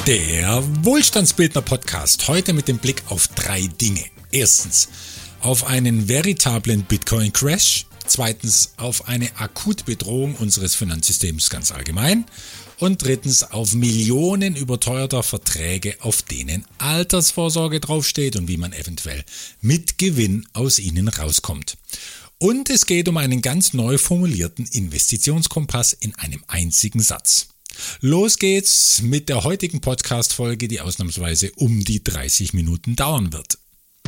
Der Wohlstandsbildner-Podcast, heute mit dem Blick auf 3 Dinge. Erstens, auf einen veritablen Bitcoin-Crash. Zweitens, auf eine akute Bedrohung unseres Finanzsystems ganz allgemein. Und drittens, auf Millionen überteuerter Verträge, auf denen Altersvorsorge draufsteht und wie man eventuell mit Gewinn aus ihnen rauskommt. Und es geht um einen ganz neu formulierten Investitionskompass in einem einzigen Satz. Los geht's mit der heutigen Podcast-Folge, die ausnahmsweise um die 30 Minuten dauern wird.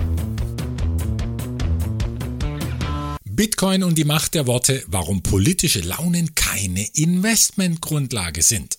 Bitcoin und die Macht der Worte, warum politische Launen keine Investmentgrundlage sind.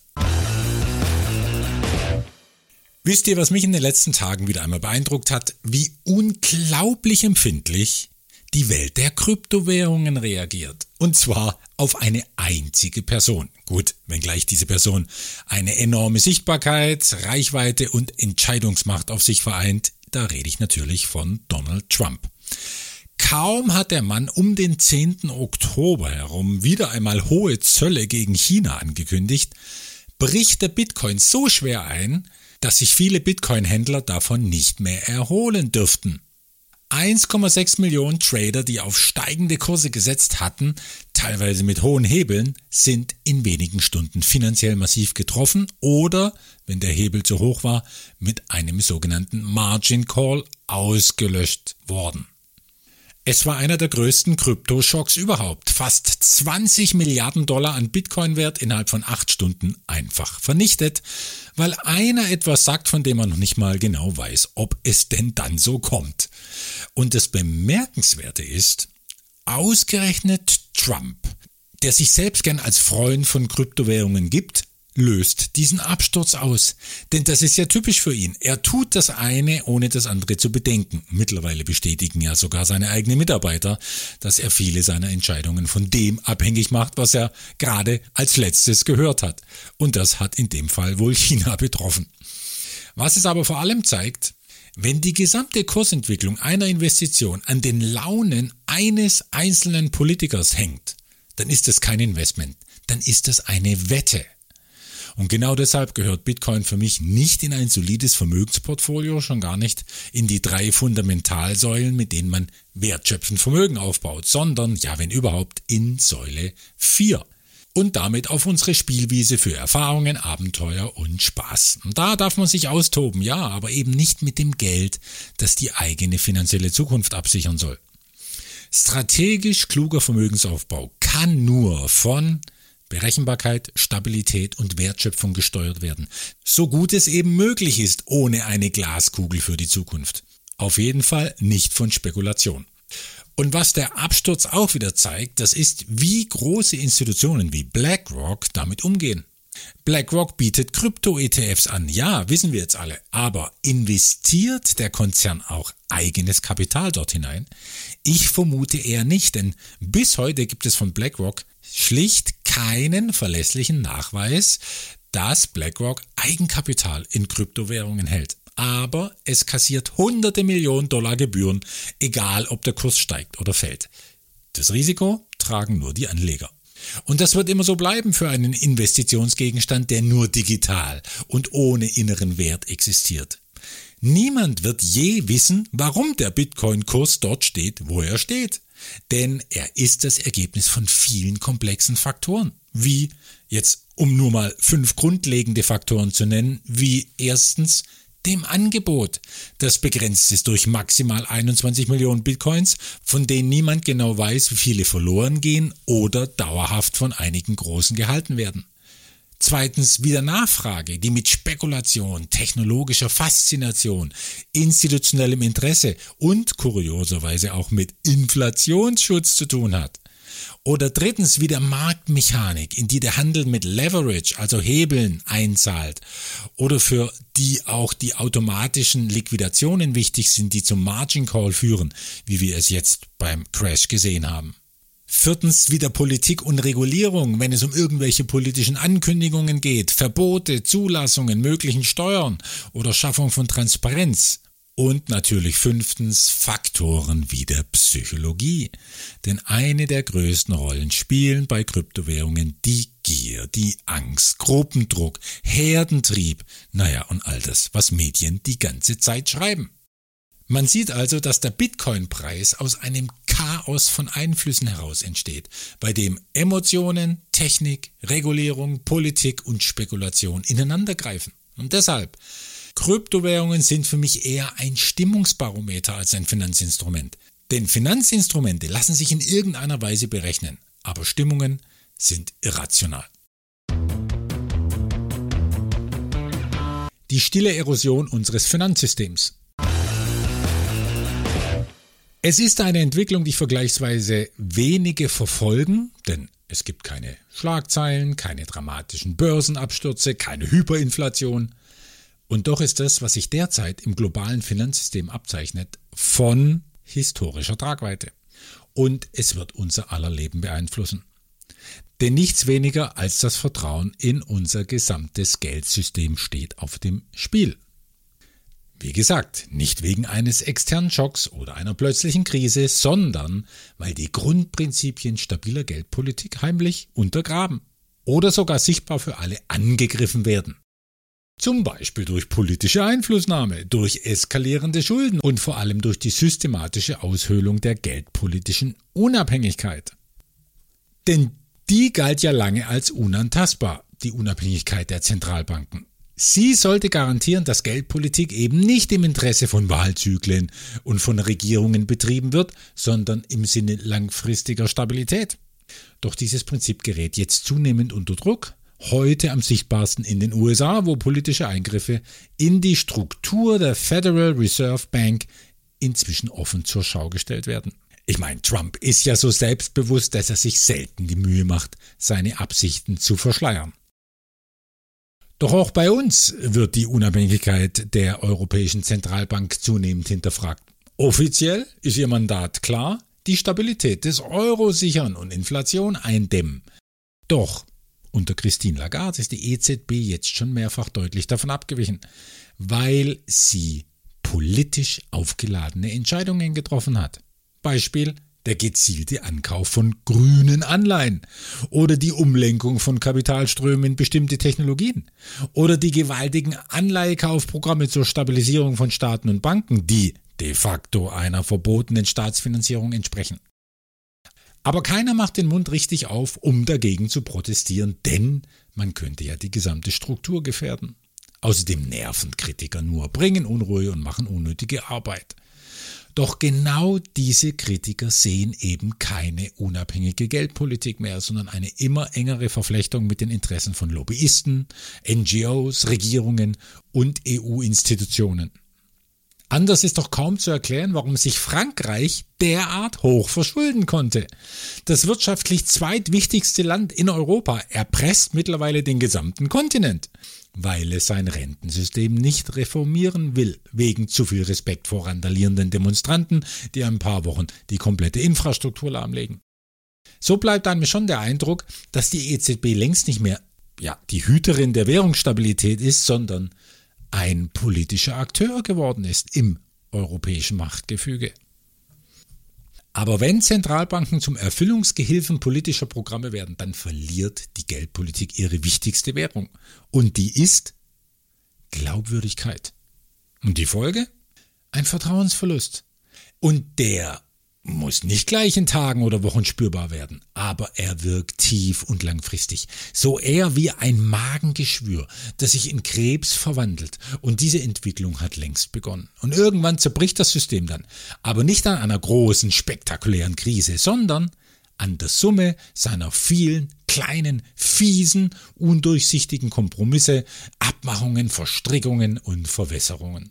Wisst ihr, was mich in den letzten Tagen wieder einmal beeindruckt hat? Wie unglaublich empfindlich die Welt der Kryptowährungen reagiert. Und zwar auf eine einzige Person. Gut, wenngleich diese Person eine enorme Sichtbarkeit, Reichweite und Entscheidungsmacht auf sich vereint, da rede ich natürlich von Donald Trump. Kaum hat der Mann um den 10. Oktober herum wieder einmal hohe Zölle gegen China angekündigt, bricht der Bitcoin so schwer ein, dass sich viele Bitcoin-Händler davon nicht mehr erholen dürften. 1,6 Millionen Trader, die auf steigende Kurse gesetzt hatten, teilweise mit hohen Hebeln, sind in wenigen Stunden finanziell massiv getroffen oder, wenn der Hebel zu hoch war, mit einem sogenannten Margin Call ausgelöscht worden. Es war einer der größten Kryptoschocks überhaupt. Fast 20 Milliarden Dollar an Bitcoin-Wert innerhalb von 8 Stunden einfach vernichtet, weil einer etwas sagt, von dem man noch nicht mal genau weiß, ob es denn dann so kommt. Und das Bemerkenswerte ist, ausgerechnet Trump, der sich selbst gern als Freund von Kryptowährungen gibt, löst diesen Absturz aus. Denn das ist ja typisch für ihn. Er tut das eine, ohne das andere zu bedenken. Mittlerweile bestätigen ja sogar seine eigenen Mitarbeiter, dass er viele seiner Entscheidungen von dem abhängig macht, was er gerade als letztes gehört hat. Und das hat in dem Fall wohl China betroffen. Was es aber vor allem zeigt, wenn die gesamte Kursentwicklung einer Investition an den Launen eines einzelnen Politikers hängt, dann ist das kein Investment, dann ist das eine Wette. Und genau deshalb gehört Bitcoin für mich nicht in ein solides Vermögensportfolio, schon gar nicht in die 3 Fundamentalsäulen, mit denen man wertschöpfend Vermögen aufbaut, sondern, ja wenn überhaupt, in Säule 4. Und damit auf unsere Spielwiese für Erfahrungen, Abenteuer und Spaß. Und da darf man sich austoben, ja, aber eben nicht mit dem Geld, das die eigene finanzielle Zukunft absichern soll. Strategisch kluger Vermögensaufbau kann nur von Berechenbarkeit, Stabilität und Wertschöpfung gesteuert werden. So gut es eben möglich ist, ohne eine Glaskugel für die Zukunft. Auf jeden Fall nicht von Spekulation. Und was der Absturz auch wieder zeigt, das ist, wie große Institutionen wie BlackRock damit umgehen. BlackRock bietet Krypto-ETFs an, ja, wissen wir jetzt alle, aber investiert der Konzern auch eigenes Kapital dort hinein? Ich vermute eher nicht, denn bis heute gibt es von BlackRock schlicht keinen verlässlichen Nachweis, dass BlackRock Eigenkapital in Kryptowährungen hält. Aber es kassiert hunderte Millionen Dollar Gebühren, egal ob der Kurs steigt oder fällt. Das Risiko tragen nur die Anleger. Und das wird immer so bleiben für einen Investitionsgegenstand, der nur digital und ohne inneren Wert existiert. Niemand wird je wissen, warum der Bitcoin-Kurs dort steht, wo er steht. Denn er ist das Ergebnis von vielen komplexen Faktoren. Wie, jetzt um nur mal 5 grundlegende Faktoren zu nennen, wie erstens dem Angebot. Das begrenzt ist durch maximal 21 Millionen Bitcoins, von denen niemand genau weiß, wie viele verloren gehen oder dauerhaft von einigen Großen gehalten werden. Zweitens wieder Nachfrage, die mit Spekulation, technologischer Faszination, institutionellem Interesse und kurioserweise auch mit Inflationsschutz zu tun hat. Oder drittens wieder Marktmechanik, in die der Handel mit Leverage, also Hebeln, einzahlt. Oder für die auch die automatischen Liquidationen wichtig sind, die zum Margin Call führen, wie wir es jetzt beim Crash gesehen haben. Viertens wieder Politik und Regulierung, wenn es um irgendwelche politischen Ankündigungen geht, Verbote, Zulassungen, möglichen Steuern oder Schaffung von Transparenz. Und natürlich 5. Faktoren wie der Psychologie. Denn eine der größten Rollen spielen bei Kryptowährungen die Gier, die Angst, Gruppendruck, Herdentrieb, und all das, was Medien die ganze Zeit schreiben. Man sieht also, dass der Bitcoin-Preis aus einem Chaos von Einflüssen heraus entsteht, bei dem Emotionen, Technik, Regulierung, Politik und Spekulation ineinandergreifen. Und deshalb, Kryptowährungen sind für mich eher ein Stimmungsbarometer als ein Finanzinstrument. Denn Finanzinstrumente lassen sich in irgendeiner Weise berechnen, aber Stimmungen sind irrational. Die stille Erosion unseres Finanzsystems. Es ist eine Entwicklung, die vergleichsweise wenige verfolgen, denn es gibt keine Schlagzeilen, keine dramatischen Börsenabstürze, keine Hyperinflation. Und doch ist das, was sich derzeit im globalen Finanzsystem abzeichnet, von historischer Tragweite. Und es wird unser aller Leben beeinflussen. Denn nichts weniger als das Vertrauen in unser gesamtes Geldsystem steht auf dem Spiel. Wie gesagt, nicht wegen eines externen Schocks oder einer plötzlichen Krise, sondern weil die Grundprinzipien stabiler Geldpolitik heimlich untergraben oder sogar sichtbar für alle angegriffen werden. Zum Beispiel durch politische Einflussnahme, durch eskalierende Schulden und vor allem durch die systematische Aushöhlung der geldpolitischen Unabhängigkeit. Denn die galt ja lange als unantastbar, die Unabhängigkeit der Zentralbanken. Sie sollte garantieren, dass Geldpolitik eben nicht im Interesse von Wahlzyklen und von Regierungen betrieben wird, sondern im Sinne langfristiger Stabilität. Doch dieses Prinzip gerät jetzt zunehmend unter Druck, heute am sichtbarsten in den USA, wo politische Eingriffe in die Struktur der Federal Reserve Bank inzwischen offen zur Schau gestellt werden. Ich meine, Trump ist ja so selbstbewusst, dass er sich selten die Mühe macht, seine Absichten zu verschleiern. Doch auch bei uns wird die Unabhängigkeit der Europäischen Zentralbank zunehmend hinterfragt. Offiziell ist ihr Mandat klar, die Stabilität des Euro sichern und Inflation eindämmen. Doch unter Christine Lagarde ist die EZB jetzt schon mehrfach deutlich davon abgewichen, weil sie politisch aufgeladene Entscheidungen getroffen hat. Beispiel: der gezielte Ankauf von grünen Anleihen oder die Umlenkung von Kapitalströmen in bestimmte Technologien oder die gewaltigen Anleihekaufprogramme zur Stabilisierung von Staaten und Banken, die de facto einer verbotenen Staatsfinanzierung entsprechen. Aber keiner macht den Mund richtig auf, um dagegen zu protestieren, denn man könnte ja die gesamte Struktur gefährden. Außerdem nerven Kritiker nur, bringen Unruhe und machen unnötige Arbeit. Doch genau diese Kritiker sehen eben keine unabhängige Geldpolitik mehr, sondern eine immer engere Verflechtung mit den Interessen von Lobbyisten, NGOs, Regierungen und EU-Institutionen. Anders ist doch kaum zu erklären, warum sich Frankreich derart hoch verschulden konnte. Das wirtschaftlich zweitwichtigste Land in Europa erpresst mittlerweile den gesamten Kontinent, weil es sein Rentensystem nicht reformieren will, wegen zu viel Respekt vor randalierenden Demonstranten, die ein paar Wochen die komplette Infrastruktur lahmlegen. So bleibt einem schon der Eindruck, dass die EZB längst nicht mehr die Hüterin der Währungsstabilität ist, sondern ein politischer Akteur geworden ist im europäischen Machtgefüge. Aber wenn Zentralbanken zum Erfüllungsgehilfen politischer Programme werden, dann verliert die Geldpolitik ihre wichtigste Währung. Und die ist Glaubwürdigkeit. Und die Folge? Ein Vertrauensverlust. Und der muss nicht gleich in Tagen oder Wochen spürbar werden, aber er wirkt tief und langfristig. So eher wie ein Magengeschwür, das sich in Krebs verwandelt. Und diese Entwicklung hat längst begonnen. Und irgendwann zerbricht das System dann. Aber nicht an einer großen, spektakulären Krise, sondern an der Summe seiner vielen, kleinen, fiesen, undurchsichtigen Kompromisse, Abmachungen, Verstrickungen und Verwässerungen.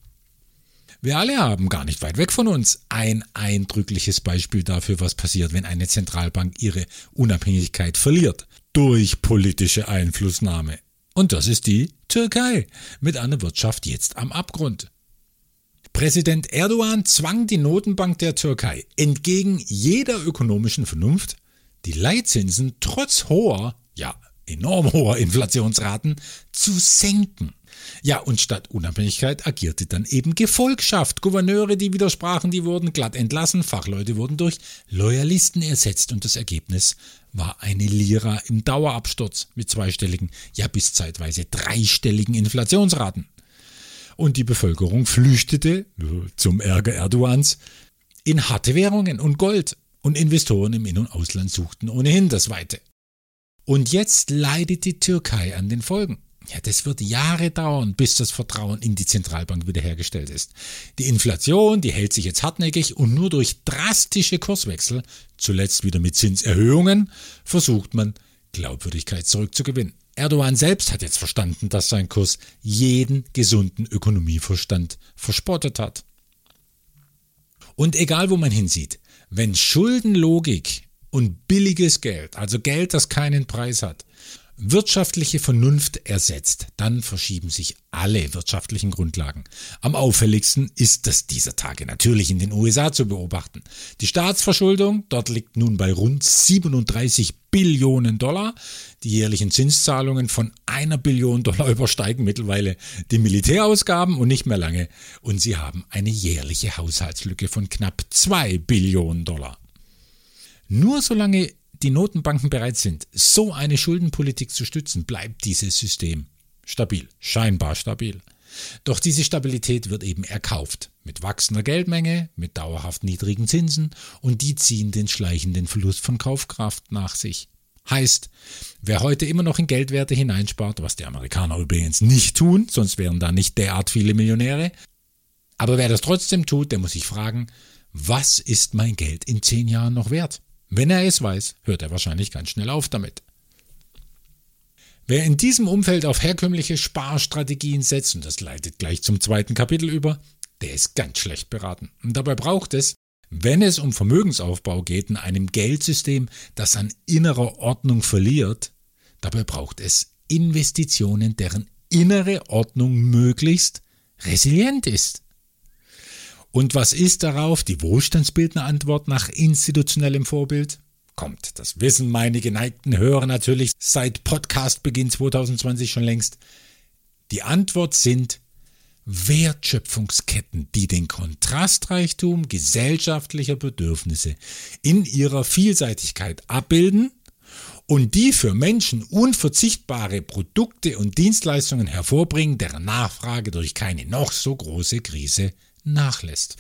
Wir alle haben gar nicht weit weg von uns ein eindrückliches Beispiel dafür, was passiert, wenn eine Zentralbank ihre Unabhängigkeit verliert durch politische Einflussnahme. Und das ist die Türkei mit einer Wirtschaft jetzt am Abgrund. Präsident Erdogan zwang die Notenbank der Türkei entgegen jeder ökonomischen Vernunft, die Leitzinsen trotz hoher, enorm hoher Inflationsraten zu senken. Ja, und statt Unabhängigkeit agierte dann eben Gefolgschaft. Gouverneure, die widersprachen, die wurden glatt entlassen, Fachleute wurden durch Loyalisten ersetzt und das Ergebnis war eine Lira im Dauerabsturz mit zweistelligen, ja bis zeitweise dreistelligen Inflationsraten. Und die Bevölkerung flüchtete, zum Ärger Erdogans, in harte Währungen und Gold. Und Investoren im In- und Ausland suchten ohnehin das Weite. Und jetzt leidet die Türkei an den Folgen. Ja, das wird Jahre dauern, bis das Vertrauen in die Zentralbank wiederhergestellt ist. Die Inflation, die hält sich jetzt hartnäckig und nur durch drastische Kurswechsel, zuletzt wieder mit Zinserhöhungen, versucht man, Glaubwürdigkeit zurückzugewinnen. Erdogan selbst hat jetzt verstanden, dass sein Kurs jeden gesunden Ökonomieverstand verspottet hat. Und egal, wo man hinsieht, wenn Schuldenlogik und billiges Geld, also Geld, das keinen Preis hat, wirtschaftliche Vernunft ersetzt, dann verschieben sich alle wirtschaftlichen Grundlagen. Am auffälligsten ist das dieser Tage natürlich in den USA zu beobachten. Die Staatsverschuldung, dort liegt nun bei rund 37 Billionen Dollar. Die jährlichen Zinszahlungen von 1 Billion Dollar übersteigen mittlerweile die Militärausgaben und nicht mehr lange. Und sie haben eine jährliche Haushaltslücke von knapp 2 Billionen Dollar. Nur solange die Notenbanken bereit sind, so eine Schuldenpolitik zu stützen, bleibt dieses System stabil, scheinbar stabil. Doch diese Stabilität wird eben erkauft, mit wachsender Geldmenge, mit dauerhaft niedrigen Zinsen und die ziehen den schleichenden Verlust von Kaufkraft nach sich. Heißt, wer heute immer noch in Geldwerte hineinspart, was die Amerikaner übrigens nicht tun, sonst wären da nicht derart viele Millionäre, aber wer das trotzdem tut, der muss sich fragen, was ist mein Geld in 10 Jahren noch wert? Wenn er es weiß, hört er wahrscheinlich ganz schnell auf damit. Wer in diesem Umfeld auf herkömmliche Sparstrategien setzt, und das leitet gleich zum 2. Kapitel über, der ist ganz schlecht beraten. Und dabei braucht es, wenn es um Vermögensaufbau geht, in einem Geldsystem, das an innerer Ordnung verliert, dabei braucht es Investitionen, deren innere Ordnung möglichst resilient ist. Und was ist darauf die wohlstandsbildende Antwort nach institutionellem Vorbild? Kommt, das wissen meine geneigten Hörer natürlich seit Podcastbeginn 2020 schon längst. Die Antwort sind Wertschöpfungsketten, die den Kontrastreichtum gesellschaftlicher Bedürfnisse in ihrer Vielseitigkeit abbilden und die für Menschen unverzichtbare Produkte und Dienstleistungen hervorbringen, deren Nachfrage durch keine noch so große Krise nachlässt.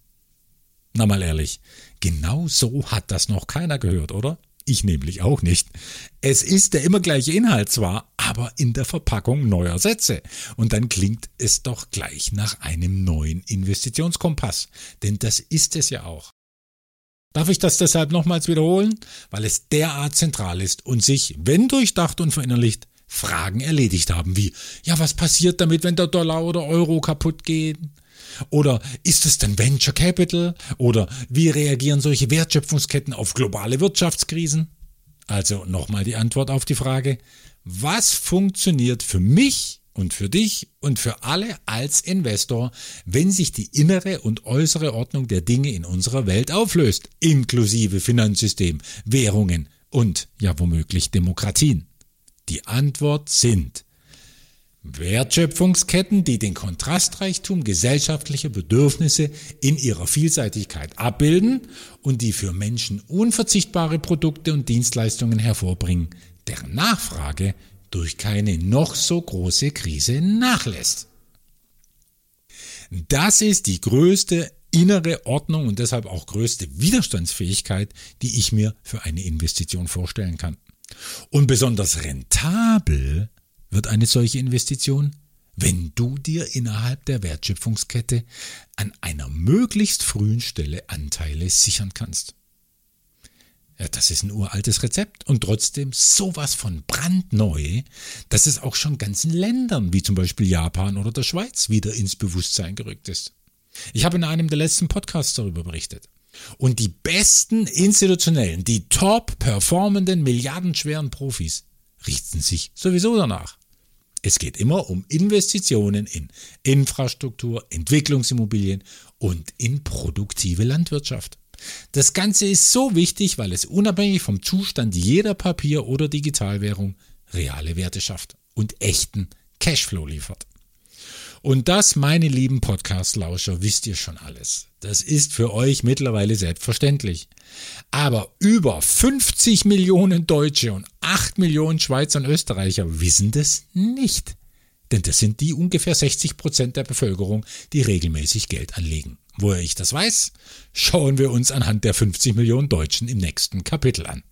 Na mal ehrlich, genau so hat das noch keiner gehört, oder? Ich nämlich auch nicht. Es ist der immer gleiche Inhalt zwar, aber in der Verpackung neuer Sätze. Und dann klingt es doch gleich nach einem neuen Investitionskompass. Denn das ist es ja auch. Darf ich das deshalb nochmals wiederholen? Weil es derart zentral ist und sich, wenn durchdacht und verinnerlicht, Fragen erledigt haben wie, ja, was passiert damit, wenn der Dollar oder Euro kaputt gehen? Oder ist es denn Venture Capital? Oder wie reagieren solche Wertschöpfungsketten auf globale Wirtschaftskrisen? Also nochmal die Antwort auf die Frage, was funktioniert für mich und für dich und für alle als Investor, wenn sich die innere und äußere Ordnung der Dinge in unserer Welt auflöst, inklusive Finanzsystem, Währungen und ja womöglich Demokratien? Die Antwort sind Wertschöpfungsketten, die den Kontrastreichtum gesellschaftlicher Bedürfnisse in ihrer Vielseitigkeit abbilden und die für Menschen unverzichtbare Produkte und Dienstleistungen hervorbringen, deren Nachfrage durch keine noch so große Krise nachlässt. Das ist die größte innere Ordnung und deshalb auch größte Widerstandsfähigkeit, die ich mir für eine Investition vorstellen kann. Und besonders rentabel wird eine solche Investition, wenn du dir innerhalb der Wertschöpfungskette an einer möglichst frühen Stelle Anteile sichern kannst. Ja, das ist ein uraltes Rezept und trotzdem sowas von brandneu, dass es auch schon ganzen Ländern, wie zum Beispiel Japan oder der Schweiz, wieder ins Bewusstsein gerückt ist. Ich habe in einem der letzten Podcasts darüber berichtet. Und die besten institutionellen, die top performenden, milliardenschweren Profis richten sich sowieso danach. Es geht immer um Investitionen in Infrastruktur, Entwicklungsimmobilien und in produktive Landwirtschaft. Das Ganze ist so wichtig, weil es unabhängig vom Zustand jeder Papier- oder Digitalwährung reale Werte schafft und echten Cashflow liefert. Und das, meine lieben Podcast-Lauscher, wisst ihr schon alles. Das ist für euch mittlerweile selbstverständlich. Aber über 50 Millionen Deutsche und 8 Millionen Schweizer und Österreicher wissen das nicht. Denn das sind die ungefähr 60% der Bevölkerung, die regelmäßig Geld anlegen. Woher ich das weiß, schauen wir uns anhand der 50 Millionen Deutschen im nächsten Kapitel an.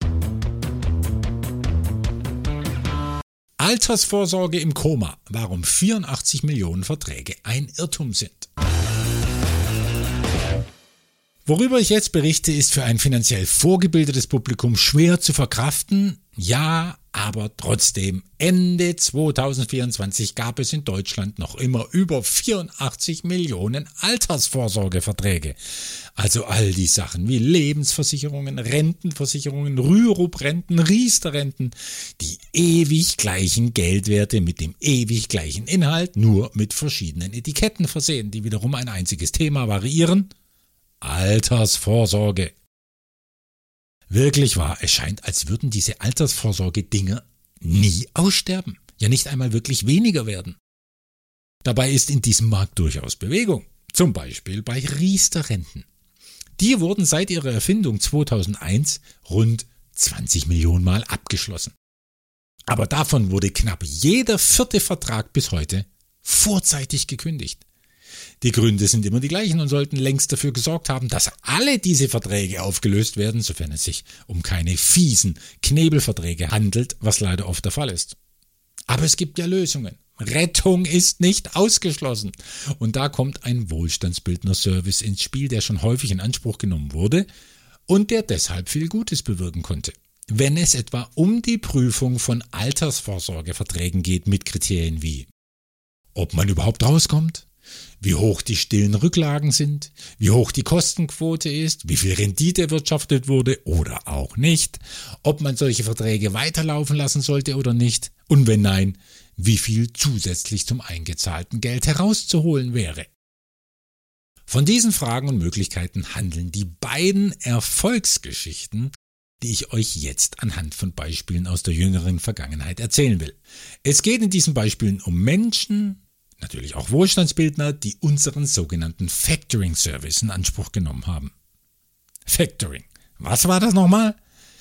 Altersvorsorge im Koma, warum 84 Millionen Verträge ein Irrtum sind. Worüber ich jetzt berichte, ist für ein finanziell vorgebildetes Publikum schwer zu verkraften. Ja, aber trotzdem, Ende 2024 gab es in Deutschland noch immer über 84 Millionen Altersvorsorgeverträge. Also all die Sachen wie Lebensversicherungen, Rentenversicherungen, Rürup-Renten, Riester-Renten, die ewig gleichen Geldwerte mit dem ewig gleichen Inhalt, nur mit verschiedenen Etiketten versehen, die wiederum ein einziges Thema variieren: Altersvorsorge. Wirklich wahr, es scheint, als würden diese Altersvorsorge-Dinger nie aussterben, ja nicht einmal wirklich weniger werden. Dabei ist in diesem Markt durchaus Bewegung, zum Beispiel bei Riester-Renten. Die wurden seit ihrer Erfindung 2001 rund 20 Millionen Mal abgeschlossen. Aber davon wurde knapp jeder 4. Vertrag bis heute vorzeitig gekündigt. Die Gründe sind immer die gleichen und sollten längst dafür gesorgt haben, dass alle diese Verträge aufgelöst werden, sofern es sich um keine fiesen Knebelverträge handelt, was leider oft der Fall ist. Aber es gibt ja Lösungen. Rettung ist nicht ausgeschlossen. Und da kommt ein Wohlstandsbildner-Service ins Spiel, der schon häufig in Anspruch genommen wurde und der deshalb viel Gutes bewirken konnte. Wenn es etwa um die Prüfung von Altersvorsorgeverträgen geht mit Kriterien wie: ob man überhaupt rauskommt, wie hoch die stillen Rücklagen sind, wie hoch die Kostenquote ist, wie viel Rendite erwirtschaftet wurde oder auch nicht, ob man solche Verträge weiterlaufen lassen sollte oder nicht und wenn nein, wie viel zusätzlich zum eingezahlten Geld herauszuholen wäre. Von diesen Fragen und Möglichkeiten handeln die beiden Erfolgsgeschichten, die ich euch jetzt anhand von Beispielen aus der jüngeren Vergangenheit erzählen will. Es geht in diesen Beispielen um Menschen, natürlich auch Wohlstandsbildner, die unseren sogenannten Factoring-Service in Anspruch genommen haben. Factoring. Was war das nochmal?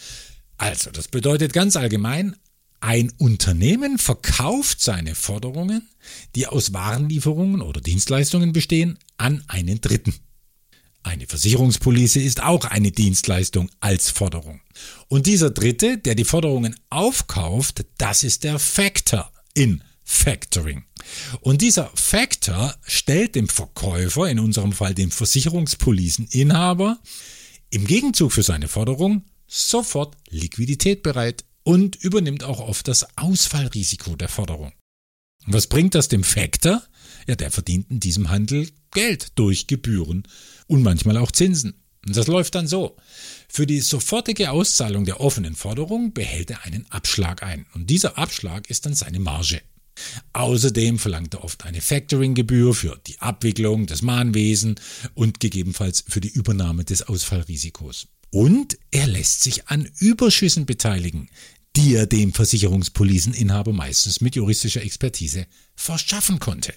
Also, das bedeutet ganz allgemein, ein Unternehmen verkauft seine Forderungen, die aus Warenlieferungen oder Dienstleistungen bestehen, an einen Dritten. Eine Versicherungspolice ist auch eine Dienstleistung als Forderung. Und dieser Dritte, der die Forderungen aufkauft, das ist der Factor in Factoring. Und dieser Factor stellt dem Verkäufer, in unserem Fall dem Versicherungspoliceninhaber, im Gegenzug für seine Forderung sofort Liquidität bereit und übernimmt auch oft das Ausfallrisiko der Forderung. Und was bringt das dem Factor? Ja, der verdient in diesem Handel Geld durch Gebühren und manchmal auch Zinsen. Und das läuft dann so: Für die sofortige Auszahlung der offenen Forderung behält er einen Abschlag ein. Und dieser Abschlag ist dann seine Marge. Außerdem verlangt er oft eine Factoring-Gebühr für die Abwicklung des Mahnwesen und gegebenenfalls für die Übernahme des Ausfallrisikos. Und er lässt sich an Überschüssen beteiligen, die er dem Versicherungspoliceninhaber meistens mit juristischer Expertise verschaffen konnte.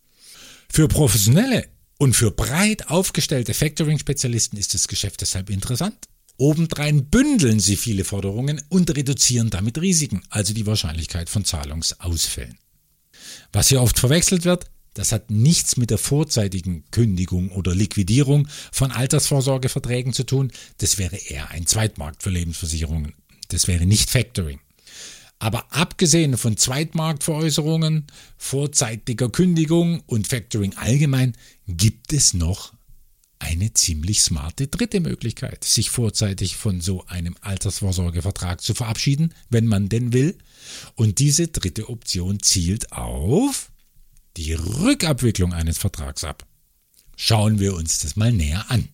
Für professionelle und für breit aufgestellte Factoring-Spezialisten ist das Geschäft deshalb interessant. Obendrein bündeln sie viele Forderungen und reduzieren damit Risiken, also die Wahrscheinlichkeit von Zahlungsausfällen. Was hier oft verwechselt wird, das hat nichts mit der vorzeitigen Kündigung oder Liquidierung von Altersvorsorgeverträgen zu tun. Das wäre eher ein Zweitmarkt für Lebensversicherungen. Das wäre nicht Factoring. Aber abgesehen von Zweitmarktveräußerungen, vorzeitiger Kündigung und Factoring allgemein, gibt es noch eine ziemlich smarte dritte Möglichkeit, sich vorzeitig von so einem Altersvorsorgevertrag zu verabschieden, wenn man denn will. Und diese dritte Option zielt auf die Rückabwicklung eines Vertrags ab. Schauen wir uns das mal näher an.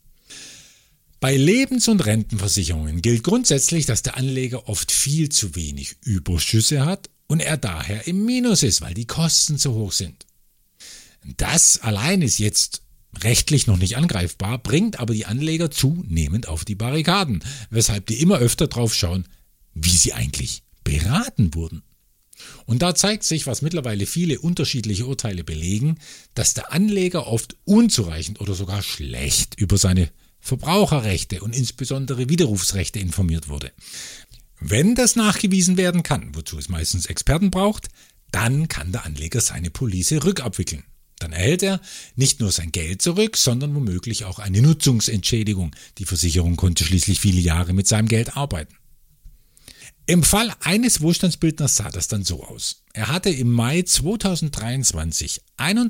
Bei Lebens- und Rentenversicherungen gilt grundsätzlich, dass der Anleger oft viel zu wenig Überschüsse hat und er daher im Minus ist, weil die Kosten zu hoch sind. Das allein ist jetzt rechtlich noch nicht angreifbar, bringt aber die Anleger zunehmend auf die Barrikaden, weshalb die immer öfter drauf schauen, wie sie eigentlich beraten wurden. Und da zeigt sich, was mittlerweile viele unterschiedliche Urteile belegen, dass der Anleger oft unzureichend oder sogar schlecht über seine Verbraucherrechte und insbesondere Widerrufsrechte informiert wurde. Wenn das nachgewiesen werden kann, wozu es meistens Experten braucht, dann kann der Anleger seine Police rückabwickeln. Dann erhält er nicht nur sein Geld zurück, sondern womöglich auch eine Nutzungsentschädigung. Die Versicherung konnte schließlich viele Jahre mit seinem Geld arbeiten. Im Fall eines Wohlstandsbildners sah das dann so aus. Er hatte im Mai 2023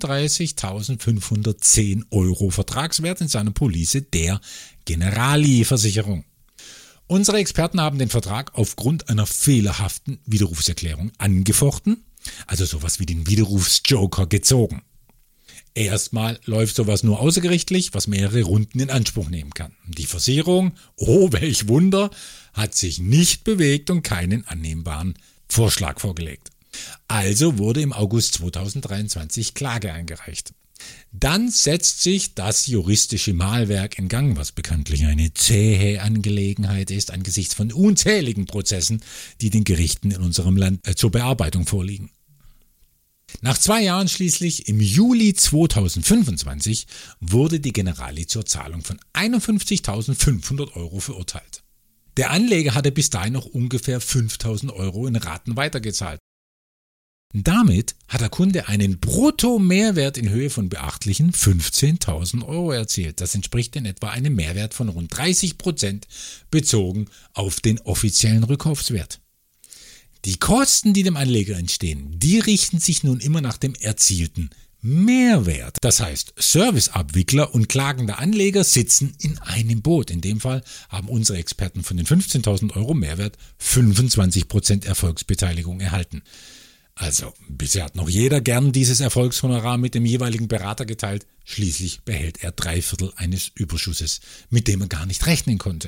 31.510 € Vertragswert in seiner Police der Generali-Versicherung. Unsere Experten haben den Vertrag aufgrund einer fehlerhaften Widerrufserklärung angefochten, also sowas wie den Widerrufsjoker gezogen. Erstmal läuft sowas nur außergerichtlich, was mehrere Runden in Anspruch nehmen kann. Die Versicherung, oh welch Wunder, hat sich nicht bewegt und keinen annehmbaren Vorschlag vorgelegt. Also wurde im August 2023 Klage eingereicht. Dann setzt sich das juristische Mahlwerk in Gang, was bekanntlich eine zähe Angelegenheit ist angesichts von unzähligen Prozessen, die den Gerichten in unserem Land zur Bearbeitung vorliegen. Nach 2 Jahren schließlich, im Juli 2025, wurde die Generali zur Zahlung von 51.500 € verurteilt. Der Anleger hatte bis dahin noch ungefähr 5.000 € in Raten weitergezahlt. Damit hat der Kunde einen Brutto-Mehrwert in Höhe von beachtlichen 15.000 € erzielt. Das entspricht in etwa einem Mehrwert von rund 30% bezogen auf den offiziellen Rückkaufswert. Die Kosten, die dem Anleger entstehen, die richten sich nun immer nach dem erzielten Mehrwert. Das heißt, Serviceabwickler und klagender Anleger sitzen in einem Boot. In dem Fall haben unsere Experten von den 15.000 € Mehrwert 25% Erfolgsbeteiligung erhalten. Also, bisher hat noch jeder gern dieses Erfolgshonorar mit dem jeweiligen Berater geteilt. Schließlich behält er 3/4 eines Überschusses, mit dem er gar nicht rechnen konnte.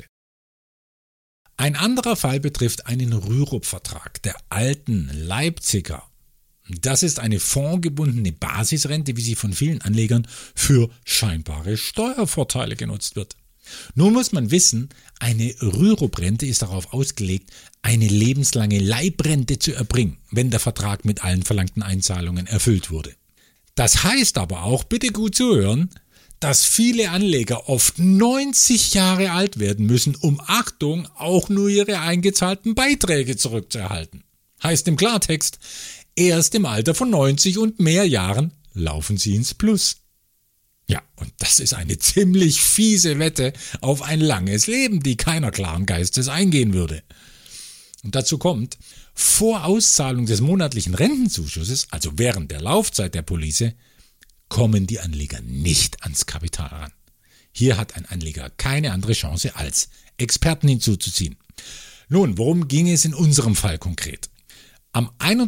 Ein anderer Fall betrifft einen Rürup-Vertrag der alten Leipziger. Das ist eine fondgebundene Basisrente, wie sie von vielen Anlegern für scheinbare Steuervorteile genutzt wird. Nun muss man wissen, eine Rürup-Rente ist darauf ausgelegt, eine lebenslange Leibrente zu erbringen, wenn der Vertrag mit allen verlangten Einzahlungen erfüllt wurde. Das heißt aber auch, bitte gut zuhören, dass viele Anleger oft 90 Jahre alt werden müssen, um, Achtung, auch nur ihre eingezahlten Beiträge zurückzuerhalten. Heißt im Klartext, erst im Alter von 90 und mehr Jahren laufen sie ins Plus. Ja, und das ist eine ziemlich fiese Wette auf ein langes Leben, die keiner klaren Geistes eingehen würde. Und dazu kommt, vor Auszahlung des monatlichen Rentenzuschusses, also während der Laufzeit der Police, kommen die Anleger nicht ans Kapital ran. Hier hat ein Anleger keine andere Chance, als Experten hinzuzuziehen. Nun, worum ging es in unserem Fall konkret? Am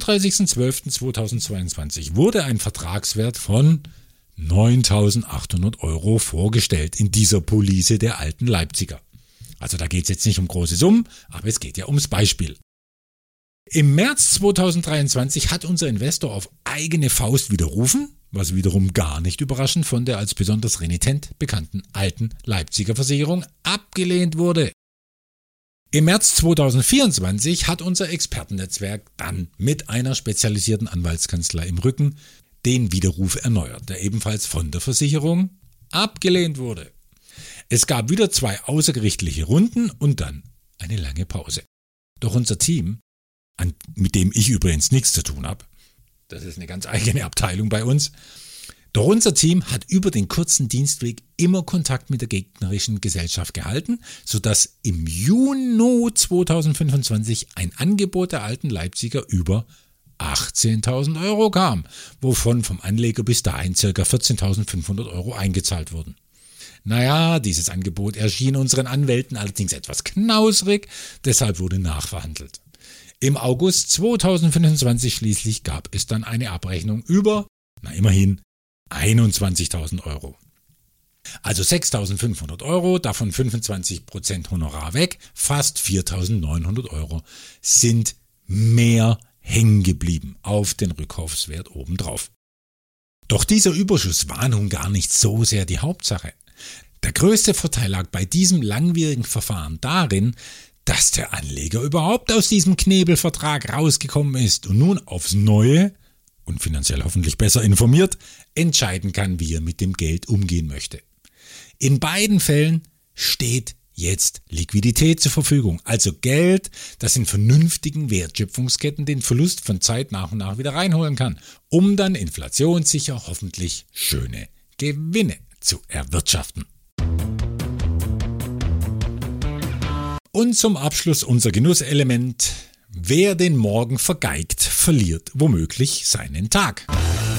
31.12.2022 wurde ein Vertragswert von 9.800 € vorgestellt in dieser Police der alten Leipziger. Also da geht es jetzt nicht um große Summen, aber es geht ja ums Beispiel. Im März 2023 hat unser Investor auf eigene Faust widerrufen, was wiederum gar nicht überraschend von der als besonders renitent bekannten alten Leipziger Versicherung abgelehnt wurde. Im März 2024 hat unser Expertennetzwerk dann mit einer spezialisierten Anwaltskanzlei im Rücken den Widerruf erneuert, der ebenfalls von der Versicherung abgelehnt wurde. Es gab wieder 2 außergerichtliche Runden und dann eine lange Pause. Doch unser Team, mit dem ich übrigens nichts zu tun habe, das ist eine ganz eigene Abteilung bei uns, doch unser Team hat über den kurzen Dienstweg immer Kontakt mit der gegnerischen Gesellschaft gehalten, sodass im Juni 2025 ein Angebot der alten Leipziger über 18.000 € kam, wovon vom Anleger bis dahin ca. 14.500 € eingezahlt wurden. Naja, dieses Angebot erschien unseren Anwälten allerdings etwas knausrig, deshalb wurde nachverhandelt. Im August 2025 schließlich gab es dann eine Abrechnung über, immerhin, 21.000 €. Also 6.500 €, davon 25% Honorar weg, fast 4.900 € sind mehr hängen geblieben auf den Rückkaufswert obendrauf. Doch dieser Überschuss war nun gar nicht so sehr die Hauptsache. Der größte Vorteil lag bei diesem langwierigen Verfahren darin, dass der Anleger überhaupt aus diesem Knebelvertrag rausgekommen ist und nun aufs Neue und finanziell hoffentlich besser informiert entscheiden kann, wie er mit dem Geld umgehen möchte. In beiden Fällen steht jetzt Liquidität zur Verfügung, also Geld, das in vernünftigen Wertschöpfungsketten den Verlust von Zeit nach und nach wieder reinholen kann, um dann inflationssicher hoffentlich schöne Gewinne zu erwirtschaften. Und zum Abschluss unser Genusselement: Wer den Morgen vergeigt, verliert womöglich seinen Tag.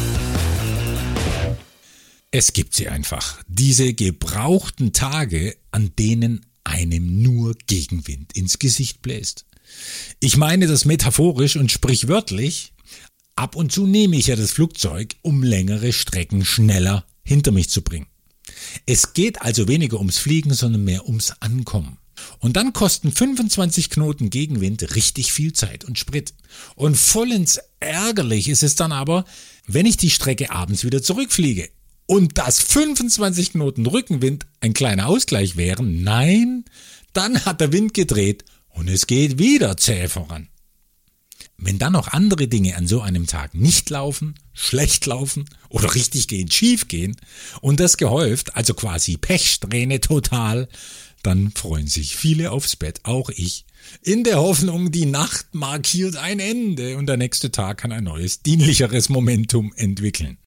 Es gibt sie einfach, diese gebrauchten Tage, an denen einem nur Gegenwind ins Gesicht bläst. Ich meine das metaphorisch und sprichwörtlich. Ab und zu nehme ich ja das Flugzeug, um längere Strecken schneller hinter mich zu bringen. Es geht also weniger ums Fliegen, sondern mehr ums Ankommen. Und dann kosten 25 Knoten Gegenwind richtig viel Zeit und Sprit. Und vollends ärgerlich ist es dann aber, wenn ich die Strecke abends wieder zurückfliege. Und dass 25 Knoten Rückenwind ein kleiner Ausgleich wären, nein, dann hat der Wind gedreht und es geht wieder zäh voran. Wenn dann noch andere Dinge an so einem Tag nicht laufen, schlecht laufen oder richtig gehend schief gehen und das gehäuft, also quasi Pechsträhne total, dann freuen sich viele aufs Bett, auch ich, in der Hoffnung, die Nacht markiert ein Ende und der nächste Tag kann ein neues, dienlicheres Momentum entwickeln.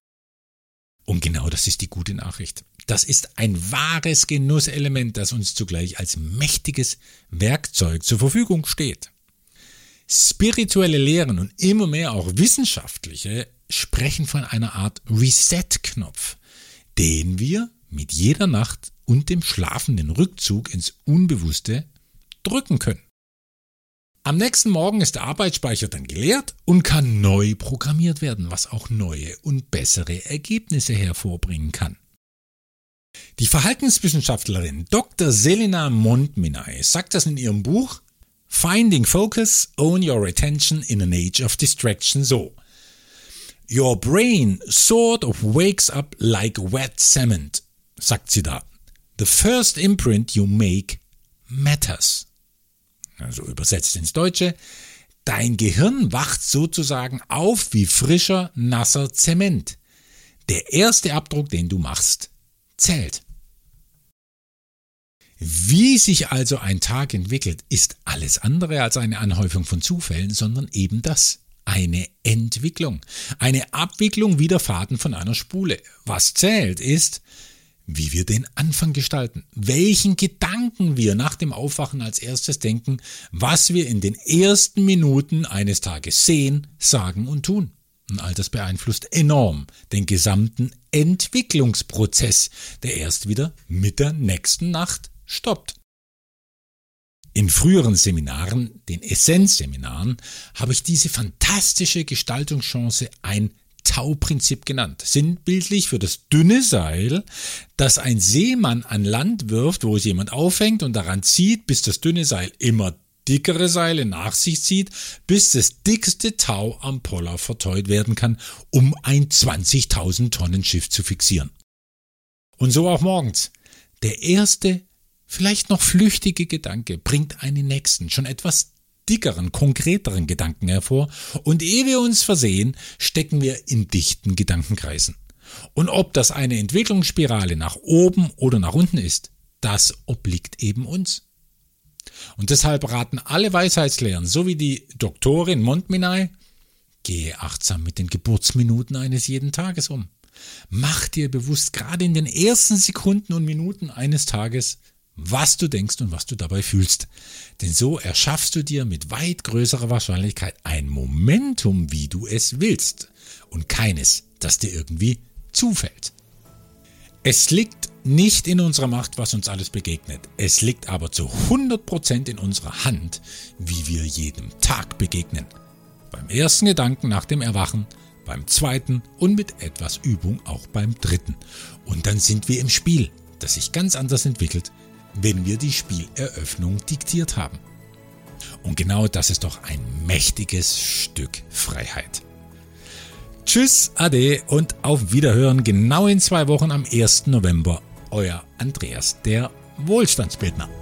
Und genau das ist die gute Nachricht. Das ist ein wahres Genusselement, das uns zugleich als mächtiges Werkzeug zur Verfügung steht. Spirituelle Lehren und immer mehr auch wissenschaftliche sprechen von einer Art Reset-Knopf, den wir mit jeder Nacht und dem schlafenden Rückzug ins Unbewusste drücken können. Am nächsten Morgen ist der Arbeitsspeicher dann geleert und kann neu programmiert werden, was auch neue und bessere Ergebnisse hervorbringen kann. Die Verhaltenswissenschaftlerin Dr. Selena Montminy sagt das in ihrem Buch Finding Focus, Own Your Attention in an Age of Distraction so: Your brain sort of wakes up like wet cement, sagt sie da. The first imprint you make matters. Also übersetzt ins Deutsche: Dein Gehirn wacht sozusagen auf wie frischer, nasser Zement. Der erste Abdruck, den du machst, zählt. Wie sich also ein Tag entwickelt, ist alles andere als eine Anhäufung von Zufällen, sondern eben das: eine Entwicklung. Eine Abwicklung wie der Faden von einer Spule. Was zählt ist, wie wir den Anfang gestalten, welchen Gedanken wir nach dem Aufwachen als erstes denken, was wir in den ersten Minuten eines Tages sehen, sagen und tun. Und all das beeinflusst enorm den gesamten Entwicklungsprozess, der erst wieder mit der nächsten Nacht stoppt. In früheren Seminaren, den Essenzseminaren, habe ich diese fantastische Gestaltungschance ein Tauprinzip genannt, sinnbildlich für das dünne Seil, das ein Seemann an Land wirft, wo es jemand aufhängt und daran zieht, bis das dünne Seil immer dickere Seile nach sich zieht, bis das dickste Tau am Poller verteut werden kann, um ein 20.000 Tonnen Schiff zu fixieren. Und so auch morgens. Der erste, vielleicht noch flüchtige Gedanke bringt einen nächsten, schon etwas dickeren, konkreteren Gedanken hervor, und ehe wir uns versehen, stecken wir in dichten Gedankenkreisen. Und ob das eine Entwicklungsspirale nach oben oder nach unten ist, das obliegt eben uns. Und deshalb raten alle Weisheitslehren, so wie die Doktorin Montminy: Gehe achtsam mit den Geburtsminuten eines jeden Tages um. Mach dir bewusst, gerade in den ersten Sekunden und Minuten eines Tages, was du denkst und was du dabei fühlst. Denn so erschaffst du dir mit weit größerer Wahrscheinlichkeit ein Momentum, wie du es willst, und keines, das dir irgendwie zufällt. Es liegt nicht in unserer Macht, was uns alles begegnet. Es liegt aber zu 100% in unserer Hand, wie wir jedem Tag begegnen. Beim ersten Gedanken nach dem Erwachen, beim zweiten und mit etwas Übung auch beim dritten. Und dann sind wir im Spiel, das sich ganz anders entwickelt, wenn wir die Spieleröffnung diktiert haben. Und genau das ist doch ein mächtiges Stück Freiheit. Tschüss, ade und auf Wiederhören genau in 2 Wochen am 1. November. Euer Andreas, der Wohlstandsbildner.